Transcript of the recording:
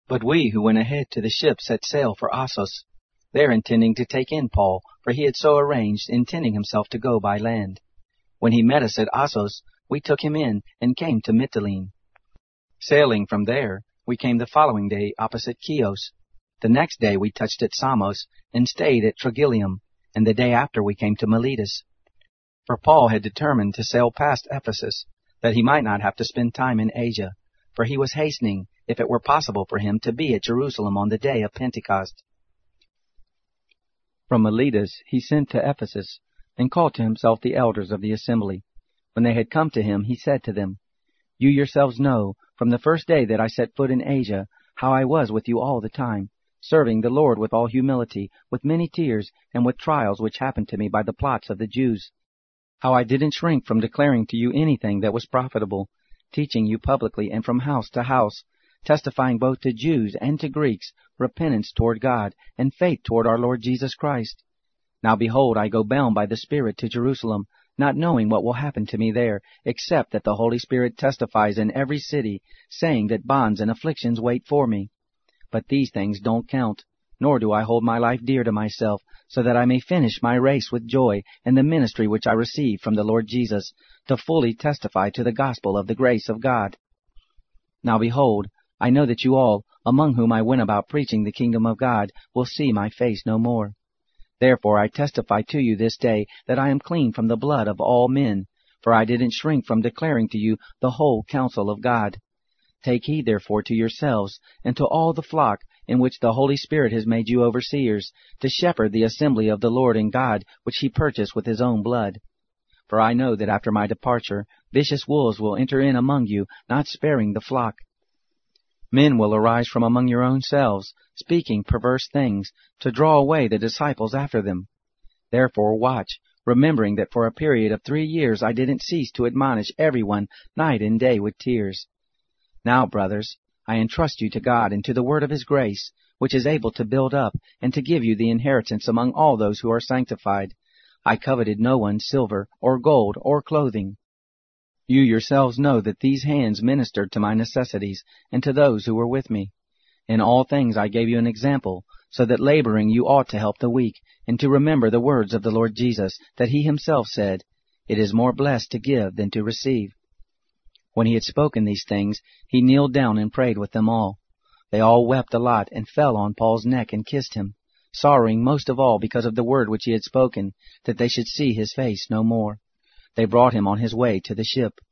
But we who went ahead to the ship set sail for Assos, there intending to take in Paul, for he had so arranged, intending himself to go by land. When he met us at Assos, we took him in and came to Mytilene. Sailing from there, we came the following day opposite Chios. The next day we touched at Samos and stayed at Trogyllium, and the day after we came to Miletus. For Paul had determined to sail past Ephesus, that he might not have to spend time in Asia, for he was hastening, if it were possible for him, to be at Jerusalem on the day of Pentecost. From Miletus he sent to Ephesus, and called to himself the elders of the assembly. When they had come to him, he said to them, You yourselves know, from the first day that I set foot in Asia, how I was with you all the time, serving the Lord with all humility, with many tears, and with trials which happened to me by the plots of the Jews. How I didn't shrink from declaring to you anything that was profitable, teaching you publicly and from house to house, testifying both to Jews and to Greeks repentance toward God and faith toward our Lord Jesus Christ. Now behold, I go bound by the Spirit to Jerusalem, not knowing what will happen to me there, except that the Holy Spirit testifies in every city, saying that bonds and afflictions wait for me. But these things don't count, nor do I hold my life dear to myself, so that I may finish my race with joy and the ministry which I received from the Lord Jesus, to fully testify to the gospel of the grace of God. Now behold, I know that you all, among whom I went about preaching the kingdom of God, will see my face no more. Therefore I testify to you this day that I am clean from the blood of all men, for I didn't shrink from declaring to you the whole counsel of God. Take heed therefore to yourselves, and to all the flock, in which the Holy Spirit has made you overseers, to shepherd the assembly of the Lord and God, which he purchased with his own blood. For I know that after my departure, vicious wolves will enter in among you, not sparing the flock. Men will arise from among your own selves, speaking perverse things, to draw away the disciples after them. Therefore watch, remembering that for a period of 3 years I didn't cease to admonish everyone night and day with tears. Now, brothers, I entrust you to God and to the word of his grace, which is able to build up and to give you the inheritance among all those who are sanctified. I coveted no one's silver or gold or clothing. You yourselves know that these hands ministered to my necessities and to those who were with me. In all things I gave you an example, so that laboring you ought to help the weak, and to remember the words of the Lord Jesus, that he himself said, It is more blessed to give than to receive. When he had spoken these things, he kneeled down and prayed with them all. They all wept a lot and fell on Paul's neck and kissed him, sorrowing most of all because of the word which he had spoken, that they should see his face no more. They brought him on his way to the ship.